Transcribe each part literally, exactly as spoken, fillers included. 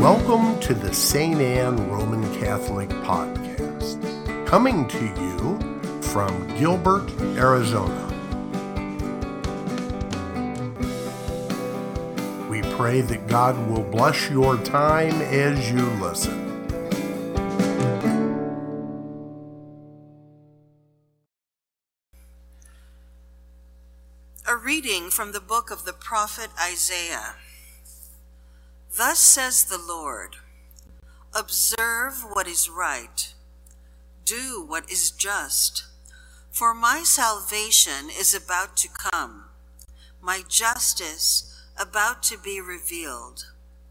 Welcome to the Saint Anne Roman Catholic Podcast, coming to you from Gilbert, Arizona. We pray that God will bless your time as you listen. A reading from the book of the prophet Isaiah. Thus says the Lord, observe what is right, do what is just, for my salvation is about to come, my justice about to be revealed.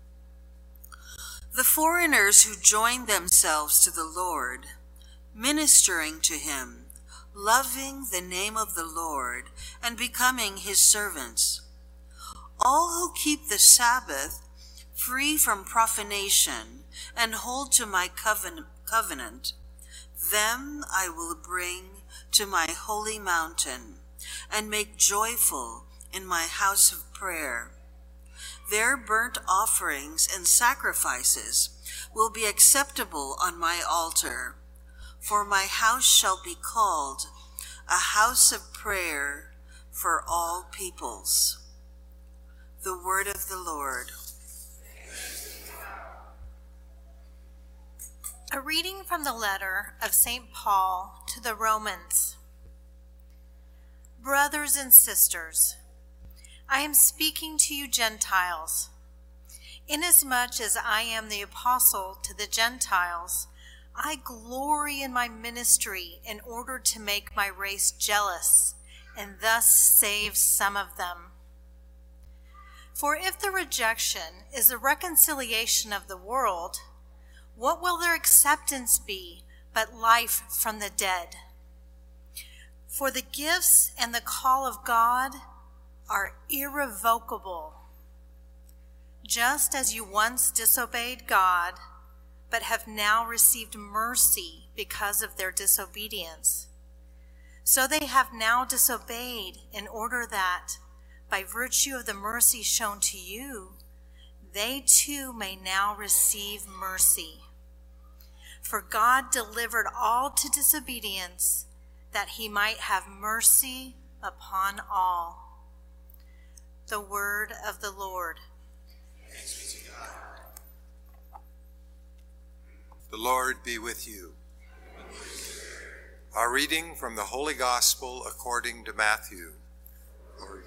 The foreigners who join themselves to the Lord, ministering to him, loving the name of the Lord, and becoming his servants. All who keep the Sabbath free from profanation and hold to my covenant, them I will bring to my holy mountain and make joyful in my house of prayer. Their burnt offerings and sacrifices will be acceptable on my altar, for my house shall be called a house of prayer for all peoples. The word of the Lord. A reading from the letter of Saint Paul to the Romans. Brothers and sisters, I am speaking to you Gentiles. Inasmuch as I am the apostle to the Gentiles, I glory in my ministry in order to make my race jealous and thus save some of them. For if the rejection is the reconciliation of the world, what will their acceptance be but life from the dead? For the gifts and the call of God are irrevocable. Just as you once disobeyed God, but have now received mercy because of their disobedience, so they have now disobeyed in order that, by virtue of the mercy shown to you, they too may now receive mercy. For God delivered all to disobedience, that he might have mercy upon all. The word of the Lord. Thanks be to God. The Lord be with you. Our reading from the Holy Gospel according to Matthew. Lord.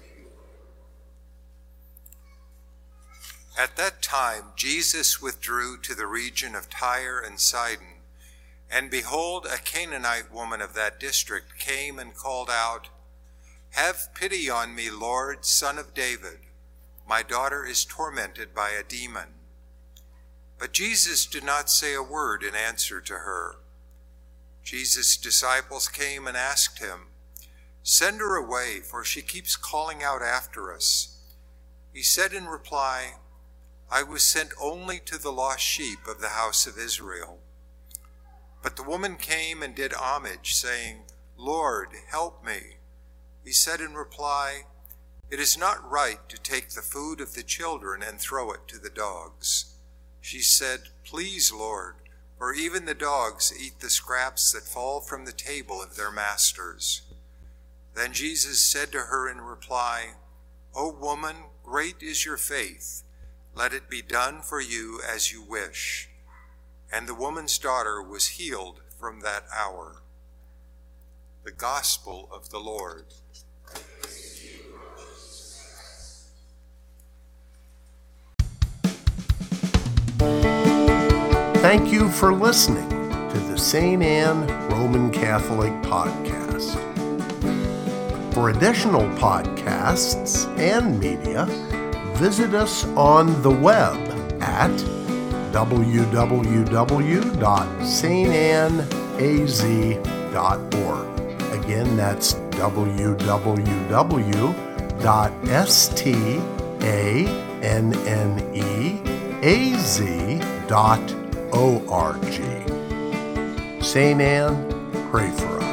At that time, Jesus withdrew to the region of Tyre and Sidon, and behold, a Canaanite woman of that district came and called out, "Have pity on me, Lord, Son of David. My daughter is tormented by a demon." But Jesus did not say a word in answer to her. Jesus' disciples came and asked him, "Send her away, for she keeps calling out after us." He said in reply, "I was sent only to the lost sheep of the house of Israel." But the woman came and did homage, saying, "Lord, help me." He said in reply, "It is not right to take the food of the children and throw it to the dogs." She said, "Please, Lord, for even the dogs eat the scraps that fall from the table of their masters." Then Jesus said to her in reply, "O woman, great is your faith. Let it be done for you as you wish." And the woman's daughter was healed from that hour. The Gospel of the Lord. Thank you for listening to the Saint Anne Roman Catholic Podcast. For additional podcasts and media, visit us on the web at w w w dot saint anne a z dot org. Again, that's w w w dot saint anne a z dot org. Saint Anne, pray for us.